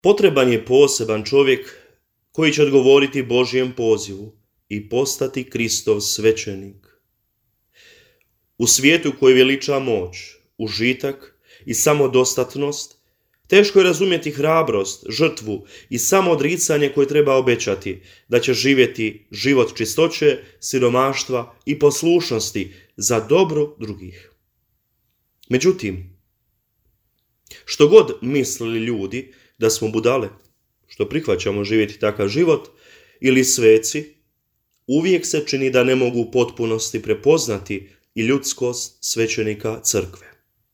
Potreban je poseban čovjek koji će odgovoriti Božjem pozivu i postati Kristov svećenik. U svijetu koji veliča moć, užitak i samodostatnost, teško je razumjeti hrabrost, žrtvu i samoodricanje koje treba obećati da će živjeti život čistoće, siromaštva i poslušnosti za dobro drugih. Međutim, što god mislili ljudi da smo budale, što prihvaćamo živjeti takav život, ili sveci, uvijek se čini da ne mogu u potpunosti prepoznati i ljudskost svećenika crkve.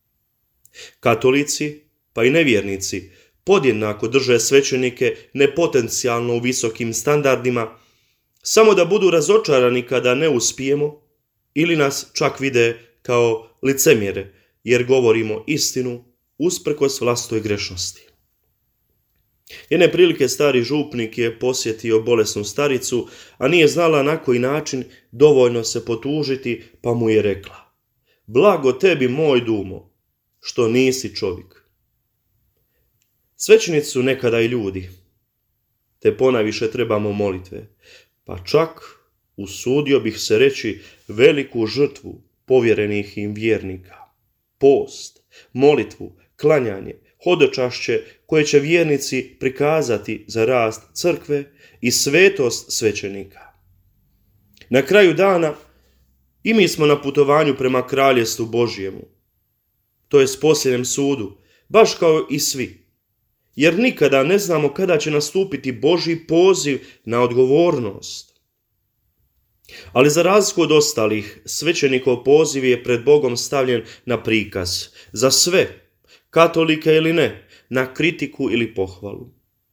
Katolici, pa i nevjernici, podjednako drže svećenike nepotencijalno u visokim standardima, samo da budu razočarani kada ne uspijemo ili nas čak vide kao licemjere, jer govorimo istinu usprkos vlastitoj grešnosti. Jedne prilike stari župnik je posjetio bolesnu staricu, a nije znala na koji način dovoljno se potužiti, pa mu je rekla: "Blago tebi, moj Dumo, što nisi čovjek." Svećenici su nekada i ljudi, te ponajviše trebamo molitve, pa čak, usudio bih se reći, veliku žrtvu povjerenih im vjernika. Post, molitvu, klanjanje, hodočašće koje će vjernici prikazati za rast crkve i svetost svećenika. Na kraju dana i mi smo na putovanju prema kraljevstvu Božjemu, to je posljednjem sudu, baš kao i svi, jer nikada ne znamo kada će nastupiti Božji poziv na odgovornost. Ali za razliku od ostalih, svećenikov poziv je pred Bogom stavljen na prikaz, za sve, katolike ili ne, na kritiku ili pohvalu.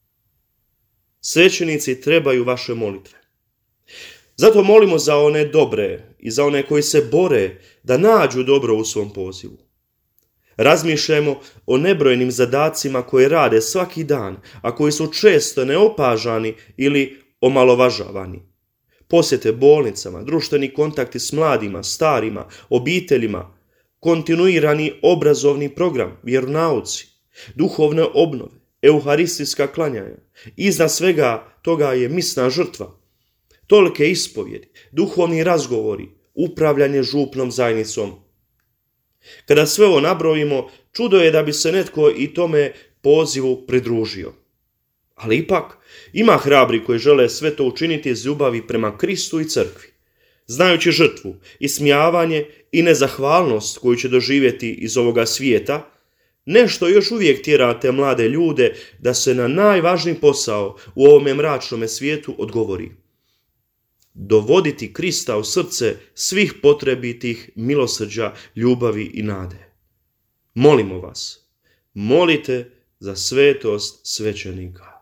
Svećenici trebaju vaše molitve. Zato molimo za one dobre i za one koji se bore da nađu dobro u svom pozivu. Razmišljajmo o nebrojenim zadacima koje rade svaki dan, a koji su često neopažani ili omalovažavani. Posjete bolnicama, društveni kontakti s mladima, starima, obiteljima, kontinuirani obrazovni program, vjeronauci, duhovne obnove, euharistijska klanjanja. Iznad svega toga je misna žrtva, tolike ispovjedi, duhovni razgovori, upravljanje župnom zajednicom. Kada sve ovo nabrojimo, čudo je da bi se netko i tome pozivu pridružio. Ali ipak, ima hrabri koji žele sve to učiniti iz ljubavi prema Kristu i crkvi, znajući žrtvu, ismijavanje i nezahvalnost koju će doživjeti iz ovoga svijeta. Nešto još uvijek tjera te mlade ljude da se na najvažniji posao u ovome mračnome svijetu odgovori: dovoditi Krista u srce svih potrebitih milosrđa, ljubavi i nade. Molimo vas, molite za svetost svećenika.